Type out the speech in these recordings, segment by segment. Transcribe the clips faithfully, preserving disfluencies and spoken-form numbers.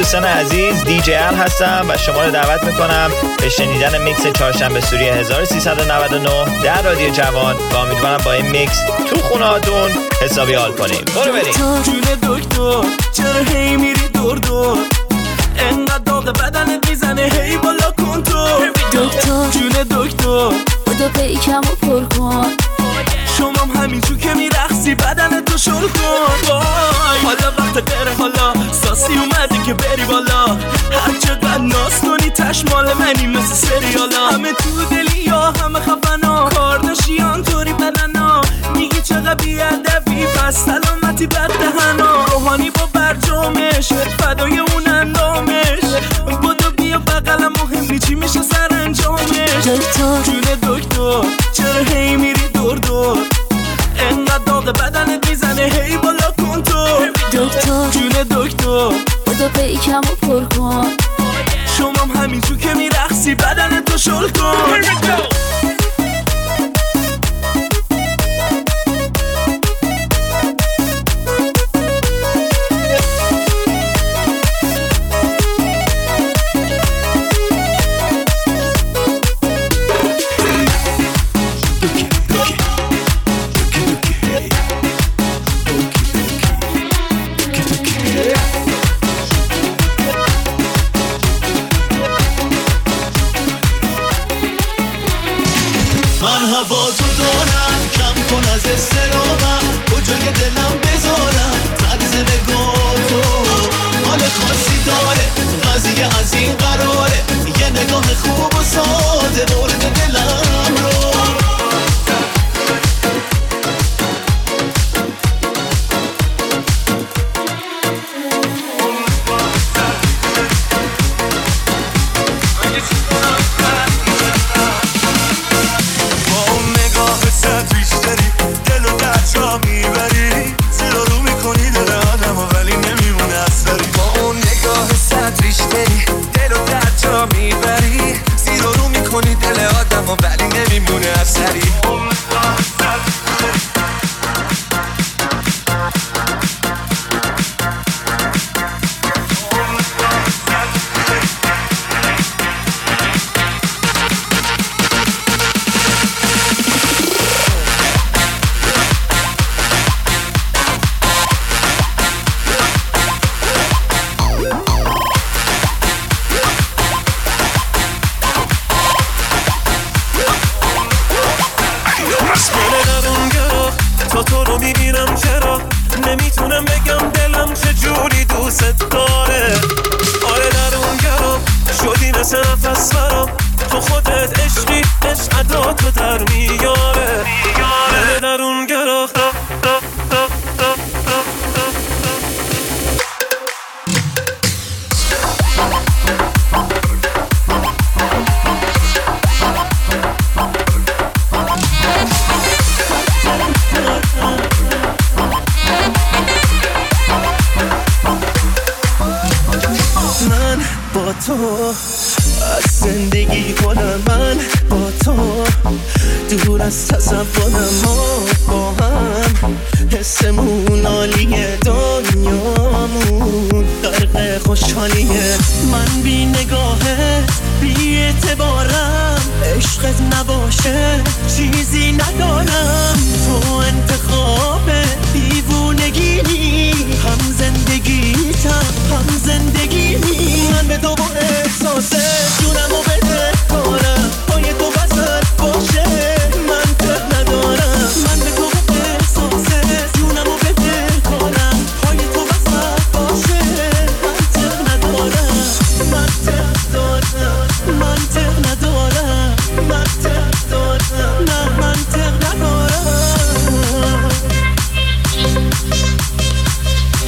دوستان عزیز، دی جی ال هستم و شما رو دعوت میکنم به شنیدن میکس چهارشنبه سوری هزار و سیصد و نود و نه در رادیو جوان و امیدوارم با این میکس تو خونه هاتون حسابی حال کنیم. برو بریم. جون دکتر چرا هی میری دور دور، انقدر داغ بدنت میزنه هی بالا کن تو. دکتر جون دکتر بودو پیکم و پر کن، شمام همینجور که میرخصی بدن تو شل کن. حالا وقت غیره، حالا ساسی اومده که بری بالا، هر چقدر ناز کنی تش مال منی مثل سریالا. همه تو دلی یا همه خفنا، کارداشیان طوری بدنا، میگی چقدر بیادبی پس سلامتی بد دهنا. روحانی با برجامش فدای اون اندامش، بودو بیا بقلم مهم چی میشه سر انجامش. دکتر جون دکتر چرا هی میری دور دور، انقدر داغ بدنت میزنه هی بالا کن تو. دکتر جون دکتر بودو پیکم و پر کن، شمام همینجور که میرخصی بدن تو شل کن. هوا تو دارم کم کن از استرامم، کجای دلم بذارم تقز نگاه تو. حال خاصی داره قضیه از این قراره، یه نگاه خوب و ساده مورد دلم رو.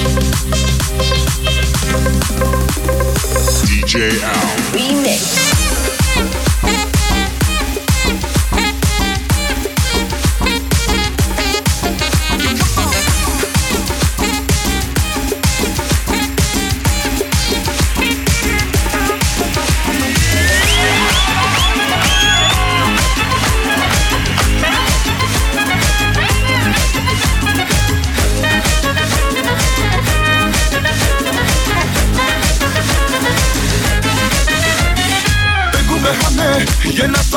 دی جی ال Remix.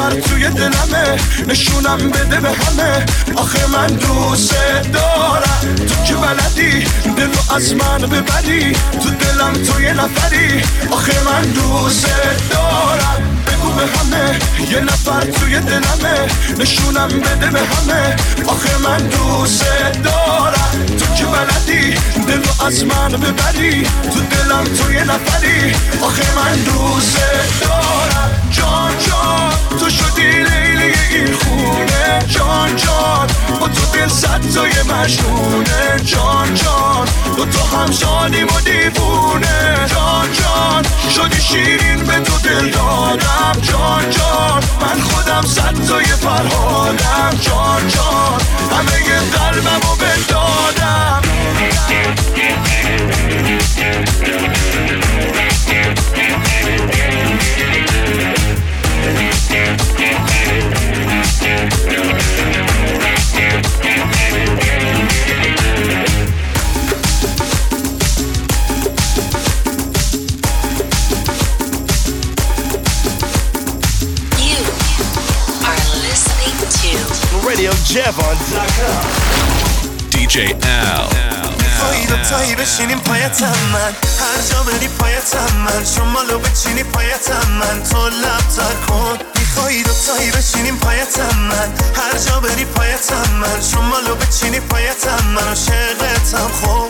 نفر توی دلمه، نشونم بده به همه آخه من دوست دارم. تو که بلدی دلو از من ببری، تو دلم تو یه نفری آخه من دوست دارم. بگو به همه یه نفر توی دلمه، نشونم بده به همه آخه من دوست دارم. تو که بلدی دلو از من ببری، تو دلم تو یه نفری آخه من دوست دارم. جان جان تو شدی لیلی این خونه، جان جان با تو دل صد تای مجنونه، جان جان با تو هم شادیم و دیوونه، جان جان شدی شیرین به تو دل دادم، جان جان من خودم صد تای فرهادم، جان جان همه ی قلبم رو بدادم. radio javon dot com. دی جی Al. میخوایی دوتایی بشینیم پایتم من، هر جا بری پایتم من، شمالو بچینی پایتم من، تو لب تر کن. میخوایی دوتایی بشینیم پایتم من، هر جا بری پایتم من، شمالو بچینی پایتم من، عاشقتم خوب.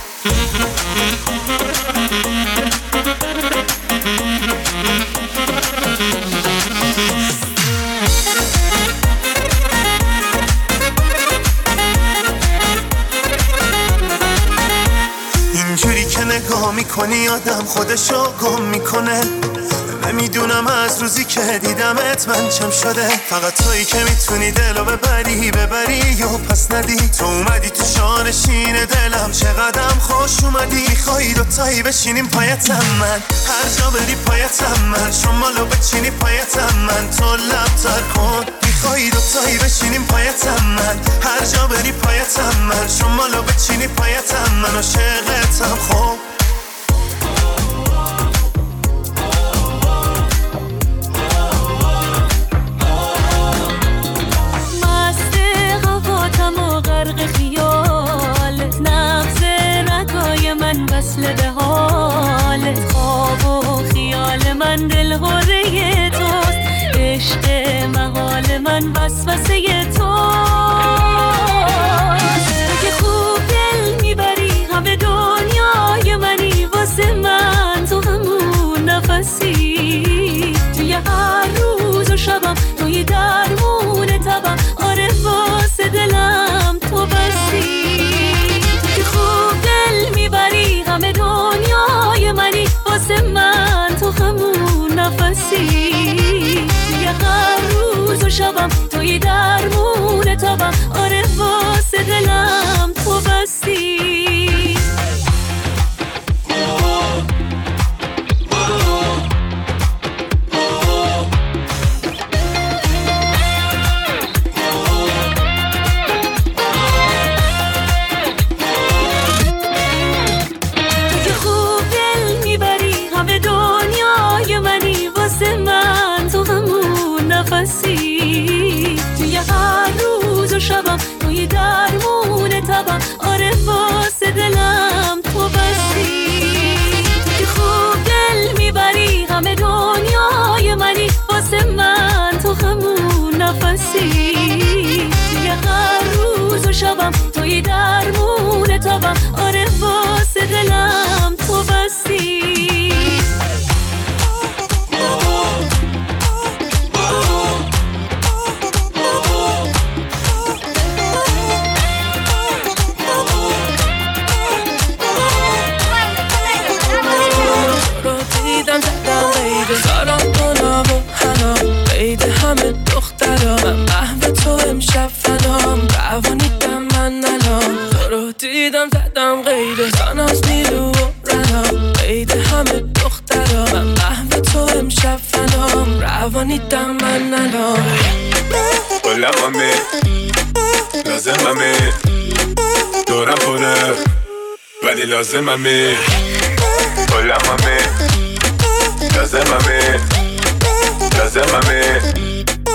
اینجوری که نگاه میکنی آدم خودشو گم میکنه، نمیدونم از روزی که دیدمت من چم شده. فقط تویی که میتونی دلو ببری ببری و پس ندی، تو اومدی تو شانشین دلم چقدرم خوش اومدی. میخوایی دوتایی بشینیم پایتم من، هر جا بری پایتم من، شمالو بچینی پایتم من، تو لب تر کن. میخوایی دوتایی بشینیم پایتم من، هر جا بری پایتم من، شمالو بچینی پایتم من، عاشقتم خوب. غرق خیالت، نبض رگای من وصل به حالت، خواب و خیال من دلهوره توست، عشق محال من وسوسه توست. که خوب دل میبری همه دنیای منی، واسه من تو همون نفسی، توی هر روز و شبم توی درمون تبم، آره واسه دلم تو بسی. که خوب دل میبری همه دنیای منی، واسه من تو همون نفسی، توی هر روز و شبم توی درمون تبم، آره واسه دلم تو بسی. توی هر روز و شبم توی درمون تبم، آره واسه دلم تو بسی. که خوب دل میبری همه دنیای منی، واسه من تو همون نفسی، توی هر روز و شبم توی درمون تبم، آره واسه دلم تو بسی. سارم کنم و حرام قید همه دخترام، من قهوه تو امشب فنام، روانیدم من الان، تو رو دیدم زدم قید ساناز نیرو و رنام، قید همه دخترام، من قهوه تو امشب فنام، روانیدم من الان. حالا مامی لازممه، دورم پره ولی لازممه، حالا مامی لازممه لازممه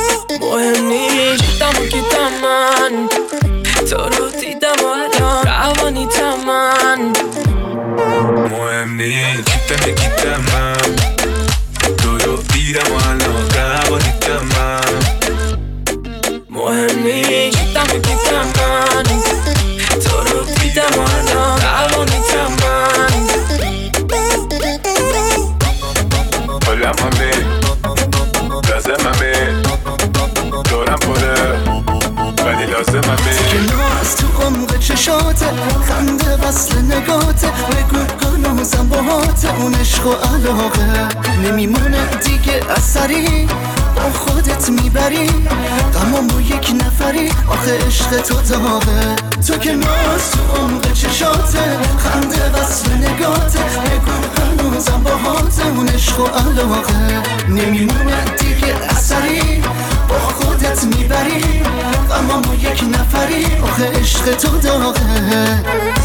لازممه. که ناز تو عمق چشاته، خنده وصل نگاته، بگو گنازم باهاته، اون عشق و علاقه نمیمونه دیگه اثری، با خودت میبری غمامو یک نفری، آخه عشق تو داغه. تو که ناز تو عمق چشاته، خنده وصل نگاته، بگو گنازم باهاته، اون عشق و علاقه نمیمونه دیگه اثری، با خودت میبری غمامو یک نفری، آخه عشق تو داغه.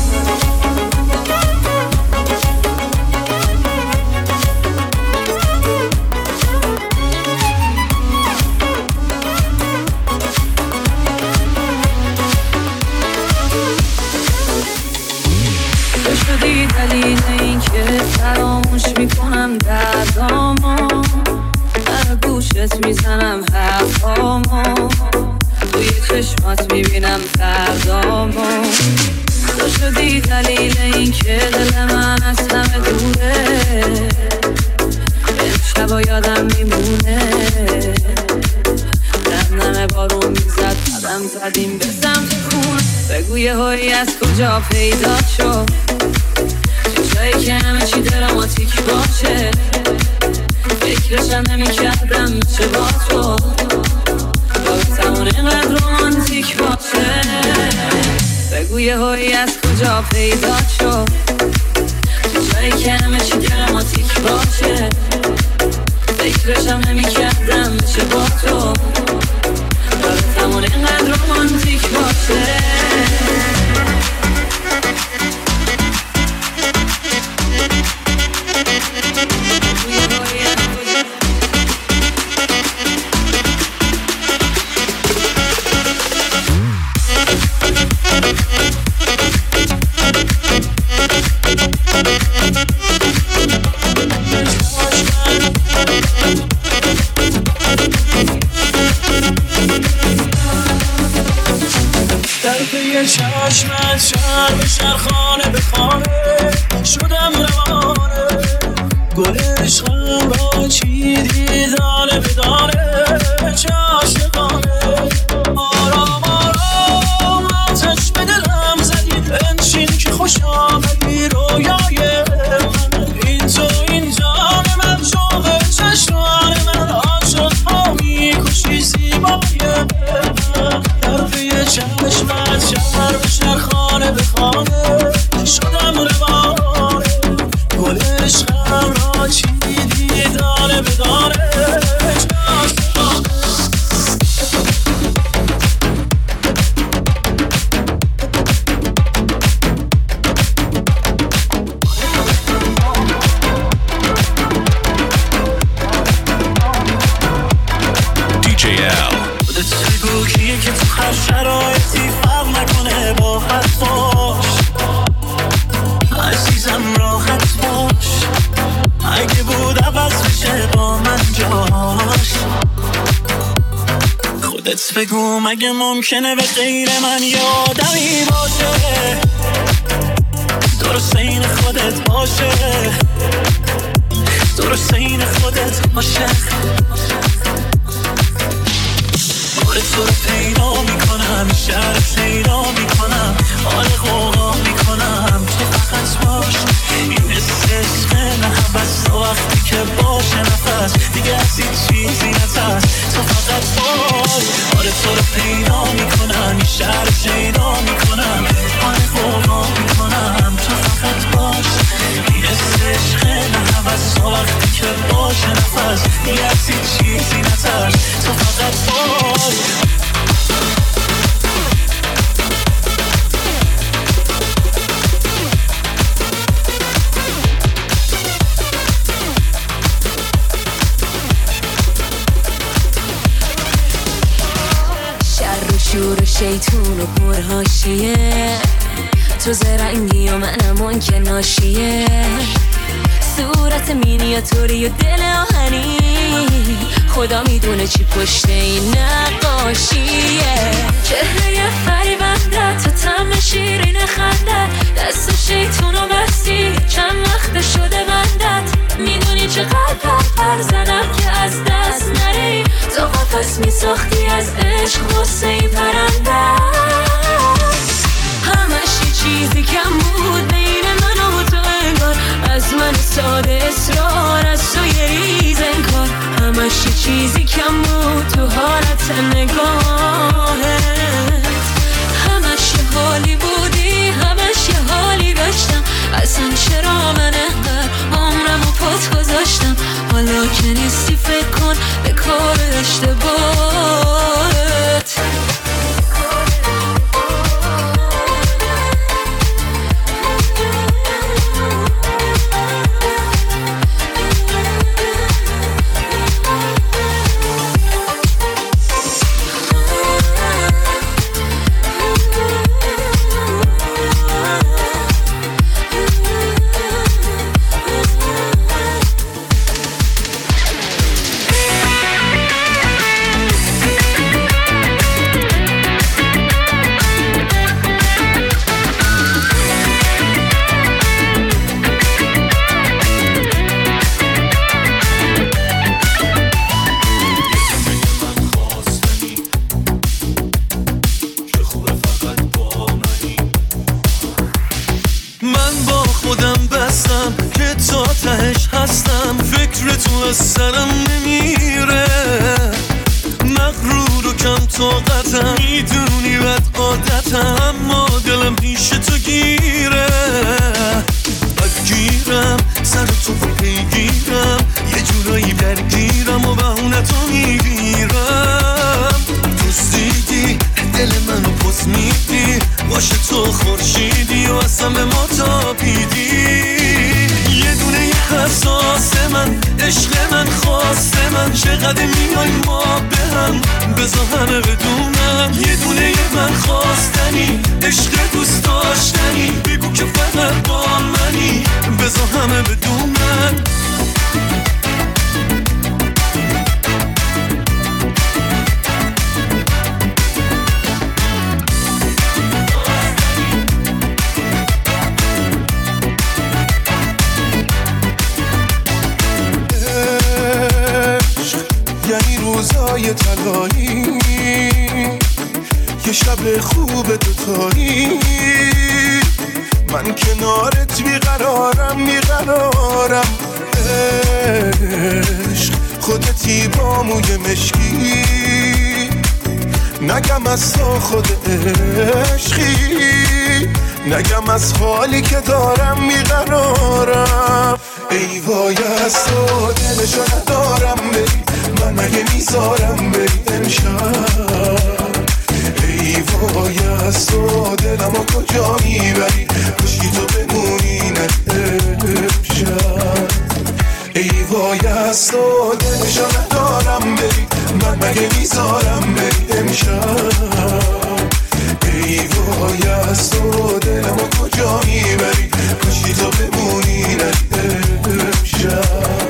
شدی دلیل این که فراموش میکنم دردامو، در گوشت میزنم حرفامو، توی چشمات میبینم دردامو. تو شدی دلیل این که دل من از همه دوره، امشبا یادم میمونه، در نمه بارون میزد قدم زدیم به سمت خون، بگو یه هایی از کجا پیدا شد، چشایی که همه چی دراماتیک باشه، فکرشم نمی کردم میشه با تو، باید اینقدر رومانتیک باشه، بگو یه هایی از کجا پیدا شد، چشایی که همه چی دراماتیک باشه، فکرشم نمی کردم میشه با تو، باید اینقدر رومانتیک باشه. چشمت شهر به شهر خانه به خانه شدم روانه، گل عشقم را چیدی دانه به دانه، چه عاشقانه. آرام آرام آتش به دلم زدی، بنشین که خوش آمدی رویای من، این تو این جان من، شوق چشمان من، عاشق ها میکشی زیبای من، طرفی چشمت شهر به شهر خانه به خانه شدم روانه، گل عشقم را چیدی دانه به دانه، دی جی ال خودت بگو کیه که تو هر شرایطی فرق نکنه با حرفاش، عزیزم راحت باش، اگه بود عوض بشه با من جاش. خودت بگو مگه ممکنه به غیر من یادمی باشه، درست این خودت باشه، درست این خودت باشه. تو رو پیدا میکنم، شهر پیدا میکنم، حال قوقا میکنم، تو فقط باش، این حس عشق نه حوث، تا وقتی که باشه نفس دیگه از این چیزی نترس، تو فقط باش. آره تو رو پیدا میکنم، این شهر پیدا میکنم، حال قوقا میکنم، تو فقط باش، این حس عشق نه حوث، تا وقتی که باشه نفس دیگه از این چیزی نترس، تو فقط باش. شور و شیطون و پرهاشیه، تو زرنگی و منم اون که ناشیه، صورت مینیاتوری و دل آهنی، خدا میدونه چی پشت این نقاشیه، چهره فریبنده تو تم شیرین خنده، دست شیطون و بستی چند وقت شده بندت، میدونی چقدر پر زدم که از دست نری، تو قفص میساختی از عشق واسه این پرنده، ساده اصرار از تو یه ریز انکار، همش یه چیزی کم بود تو حالت نگاهت، همش یه حالی بودی همش یه حالی داشتم، اصلا چرا من انقدر عمرمو پات گذاشتم، حالا که نیستی فکر کن به کار اشتباهت. سرم نمیره مغرور و کم طاقتم، میدونی بد عادتم، اما دلم پیش تو گیره، بد گیرم سر تو پیگیرم، یه جورایی درگیرم و بهونه تو میگیرم، دزدیدی دل منو پس میدی، باشه تو خورشیدی و اصلا به ما تابیدی، یه دونه یه حساس من عشق من خواست من، چقدر میای ما به هم بذار همه بدونم، یه دونه یه من خواستنی عشق دوست داشتنی، بگو که فقط با منی بذار همه بدونم. روزای طلایی یه شب خوب دوتایی، من کنارت بیقرارم بیقرارم، عشق خودتی با موی مشکی، نگم از تو خود عشقی، نگم از حالی که دارم بیقرارم، ای وای از تو دلشو ندارم بری، من مگه میذارم بری امشب، ای وای از تو دلمو کجا میبری، کشکی تو بمونی نه امشب، ای وای از تو دلشو ندارم بری، من مگه میذارم بری امشب، ای وای از تو دلمو کجا میبری، کشکی تو بمونی نه امشب.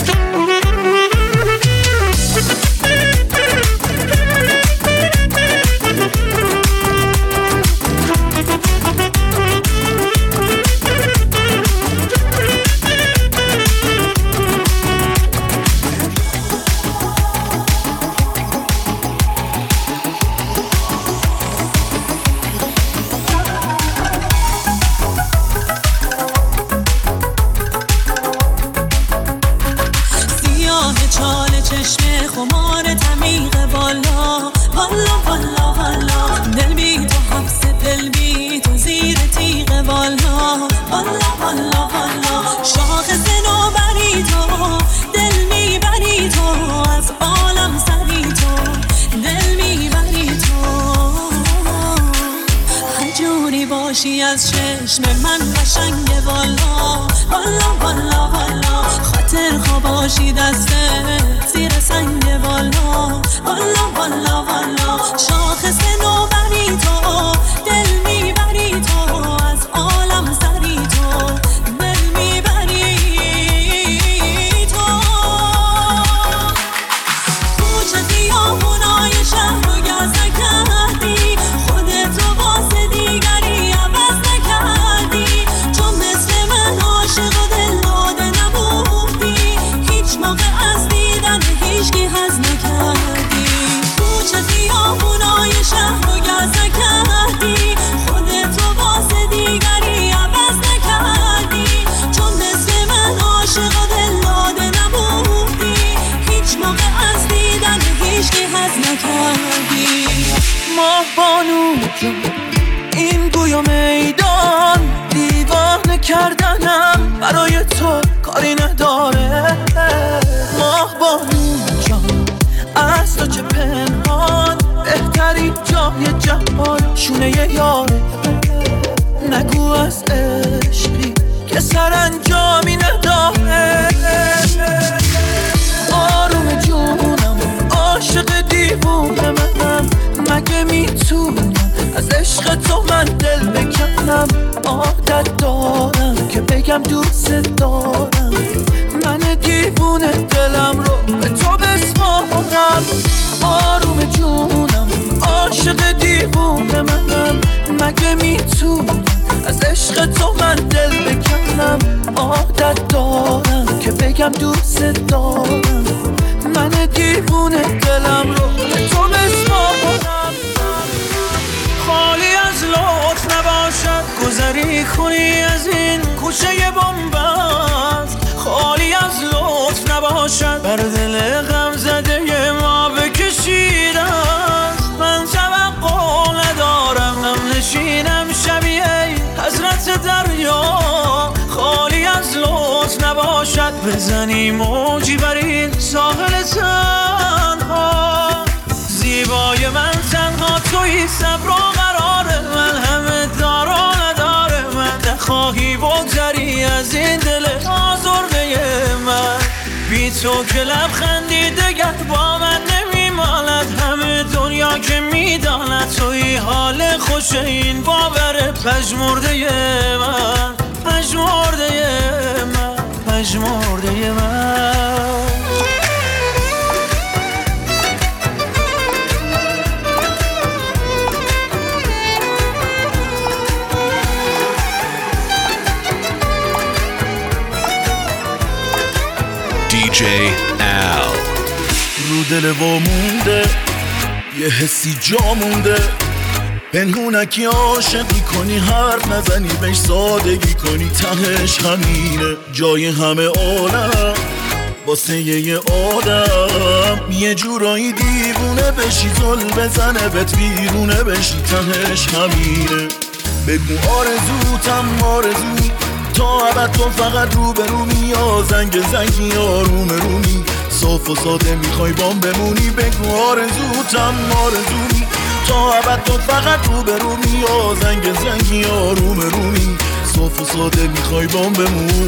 از چشم من قشنگه والا والا والا والا، خاطر خواباشی دسته زیر سنگ والا والا والا والا، شاخص نوبری تو دل میبری تو، از عالم سری تو دل میبری تو، کوچه خیابونای شهر رو گز نکردی، خودت رو واسه دیگری عوض نکردی، چون مثل من عاشق و دل داده نبودی، هیچ موقع از دیدن هیچکی حظ نکردی، کوچه خیابونای ماه بانو جون این گوی و میدان دیوانه کردنم برای تو کاری نداره. ماه بانو جان از تو چه پنهان بهترین جای جهان شونه یاره. نگو از عشقی که سرانجامی نداره. آروم جونم عاشق دیوونه منم مگه میتونم از عشق تو من دل بکنم. عادت دارم که بگم دوست دارم من دیوونه دلم رو به تو بسپارم. آروم جونم عاشق دیوونه منم مگه میتونم از عشق تو من دل بکنم. عادت دارم که بگم دوست دارم من دیوونه دلم رو به تو بسپارم. خالی از لطف نباشد گذری کنی از این کوچه بنبست. خالی از لطف نباشد بر دل غم زده ما بکشیده است. من توقع ندارم هم نشینم شبیه حضرت دریا. خالی از لطف نباشد بزنی موجی بر این ساحل تنها. زیبای من تنها توی صبر و قرار من همه دار و نداره. من نخواهی بگذری از این دل آزرده من. بی تو که لبخندی دگر با من نمیماند. همه دنیا که میداند توی حال خوش این باور پژمرده من. پژمرده من پژمرده من. دی جی Al رو دل وامونده یه حسی جا مونده. پنهونکی عاشقی کنی حرف نزنی بهش سادگی کنی تهش همینه. جای همه عالم واسه یه آدم یه جورایی دیوونه بشی زل بزنه بهت بیرونه بشی تهش همینه. بگو آرزوتم آرزو تا ابد تو فقط رو به رومی یا زنگ زنگی آروم رومی صاف و ساده میخوای بام بمونی. بگو آرزوتم آرزومی تا ابد تو فقط رو به رومی یا زنگ زنگی آروم رومی صاف و ساده میخوای بام بمونی.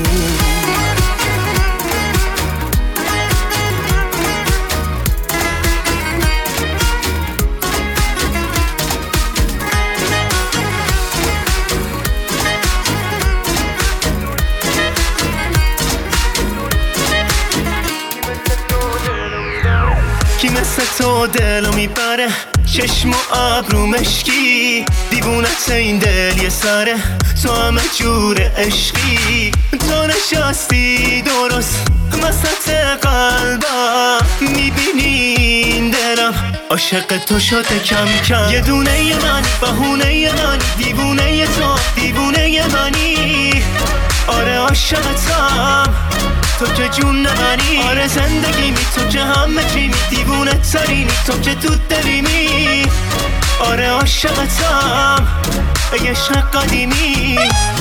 کی مثل تو دلو میبره چشم و ابرو مشکی. دیوونت این دل یه سره تو همه جور عشقی. تو نشستی درست وسط قلبم میبینی این دلم عاشق تو شده کم کم. یه دونه ی من بهونه من دیوونه تو دیوونه منی. آره عاشقتم تو که جون منی. آره زندگی می تو که همه چی می دیوونه ترینی تو که تو دلیمی. آره عاشقتم ای عشق قدیمی.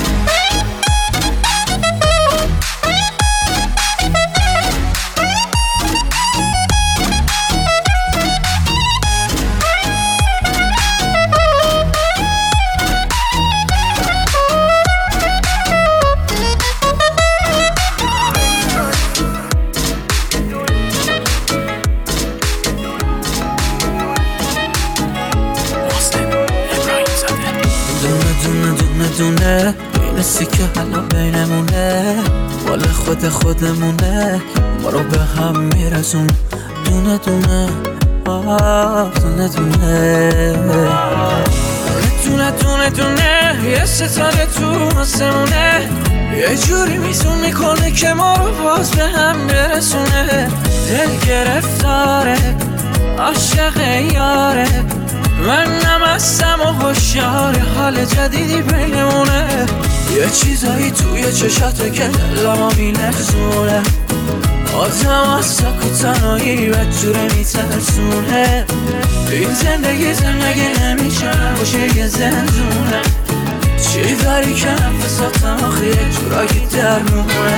دونه این سیکه حالا بینمونه مال خود خودمونه ما رو به هم میرسون دونه دونه آه دونه دونه دونه دونه دونه یه ستاره تو آسمونه یه جوری میزون میکنه که ما رو باز به هم برسونه. دل گرفتاره عاشق یاره منم هستم و هوشیار حال جدیدی بینمونه. یه چیزایی توی چشاته که دلمو میلرزونه آدم از سک و تنهایی بدجوره میترسونه این زندگی زندگی نمیشه باشه یه زندونه چی داری که نفساتم آخه یک جورایی درمونه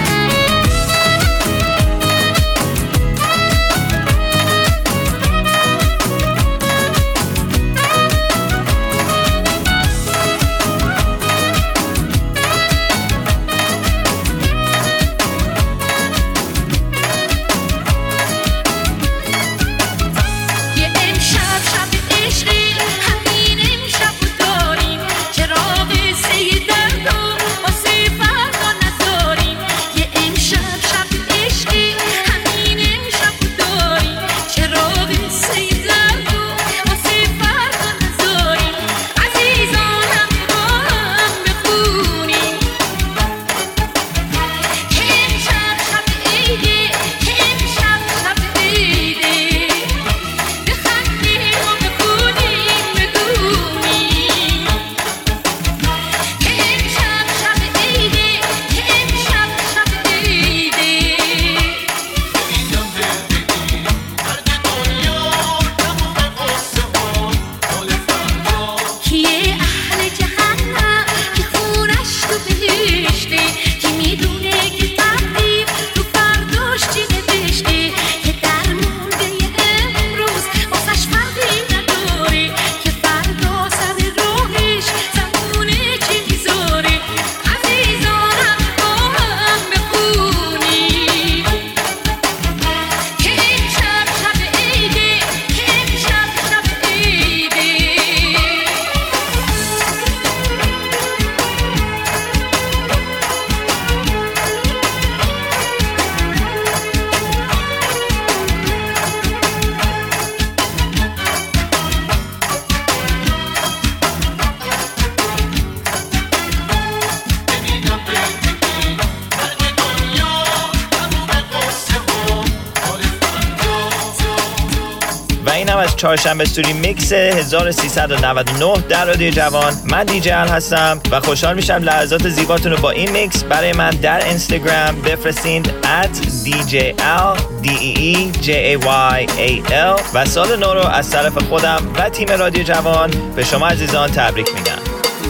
چهارشنبه استوری میکس هزار و سیصد و نود و نه در رادیو جوان. من دیجی ال هستم و خوشحال میشم لحظات زیباتون رو با این میکس برای من در اینستاگرام بفرستین ات دی جی ال دی ای ای جی ای وای ای ال و سال نو رو از طرف خودم و تیم رادیو جوان به شما عزیزان تبریک میگم.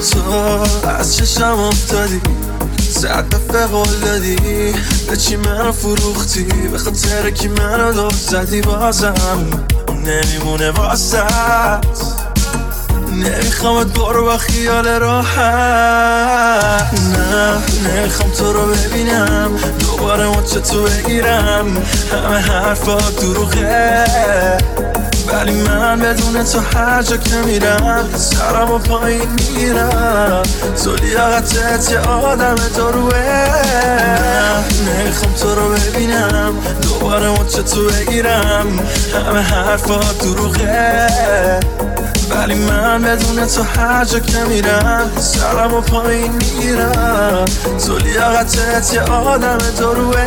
تو از چشم افتادی صد دفعه قول دادی به چی منو فروختی به خاطر کی منو دور زدی بازم نمیمونه واسط نمیخوامت برو با خیال راحت نه نمیخوام تو رو ببینم دوباره مچه تو بگیرم همه حرفات دروغه ولی من بدون تو هر جا که میرم سرم و پایین میرم تو لیاقتت یه آدم داروه نمیخوام تو رو ببینم دوباره مچه تو بگیرم همه حرفات دروغه ولی من بدون تو هر جا که میرم سرم و پایین میرم تو لیاقتت یه آدم داروه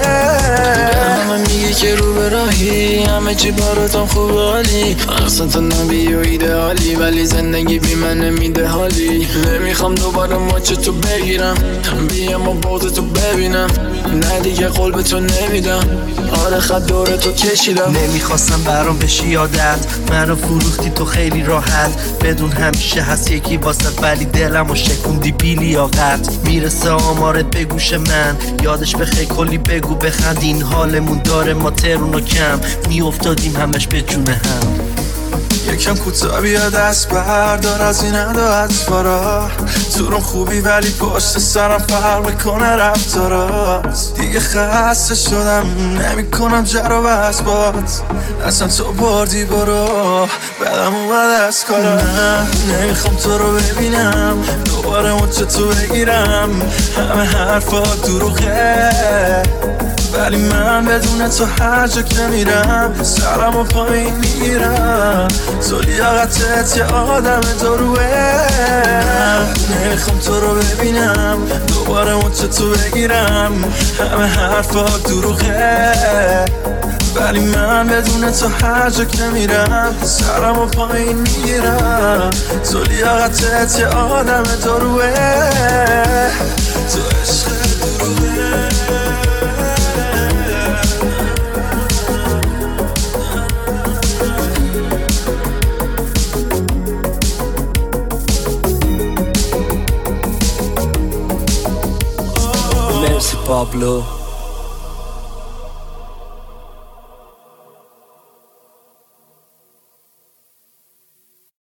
همه میگی که رو به راهی همه چی براتم خوب حالی اصلا تو نبی و ایدئالی ولی زندگی بی من نمیده حالی نمیخوام دوباره ماچه تو بگیرم بیام و بغض تو ببینم نه دیگه قول به تو نمیدم آره خط دور تو کشیدم نمیخواستم برام بشی عادت منو فروختی تو خیلی راحت بدون همیشه هست یکی واسط ولی دلمو شکوندی بی لیاقت میرسه آمارت به گوش من یادش بخیر کلی بگو بخند این حالمون داره ما ترون و کم میافتادیم همش به جون هم یکم کوتاه بیا دست بردار از این اطفارا تو رو خوبی ولی پشت سرم فرق میکنه رفتارات دیگه خسته شدم نمیکنم جر و بس بات اصلا تو بردی برو بدم اومد از کارا نه نمیخوام تو رو ببینم دوباره مچه تو بگیرم همه حرفات دروغه ولی من بدون تو هر جا که میرم سرم و پایین میرم تو لیاقتت یه آدم داروه نمیخوام تو رو ببینم دوباره مچه تو بگیرم همه حرفات دروغه ولی من بدون تو هر جا که میرم سرم و پایین میرم تو لیاقتت یه آدم داروه تو عشق دروغه پابلو